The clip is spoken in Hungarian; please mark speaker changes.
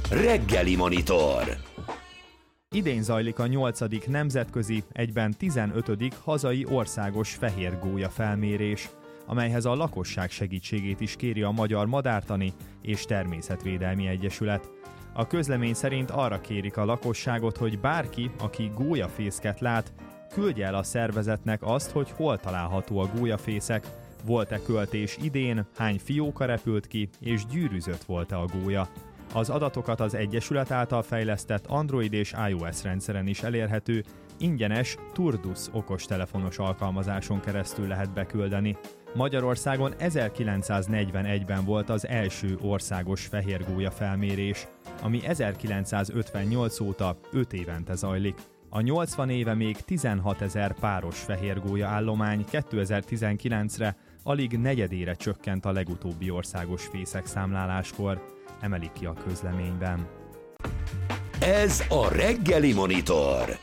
Speaker 1: Reggeli Monitor.
Speaker 2: Idén zajlik a 8. nemzetközi, egyben 15. hazai országos fehérgólya felmérés, amelyhez a lakosság segítségét is kéri a Magyar Madártani és Természetvédelmi Egyesület. A közlemény szerint arra kérik a lakosságot, hogy bárki, aki gólyafészket lát, küldje el a szervezetnek azt, hogy hol található a gólyafészek, volt-e költés idén, hány fióka repült ki, és gyűrűzött volt-e a gólya. Az adatokat az Egyesület által fejlesztett Android és iOS rendszeren is elérhető, ingyenes Turdus okostelefonos alkalmazáson keresztül lehet beküldeni. Magyarországon 1941-ben volt az első országos fehérgólya felmérés, ami 1958 óta 5 évente zajlik. A 80 éve még 16 000 páros fehérgólya állomány 2019-re alig negyedére csökkent a legutóbbi országos fészek számláláskor, emelik ki a közleményben.
Speaker 1: Ez a Reggeli Monitor.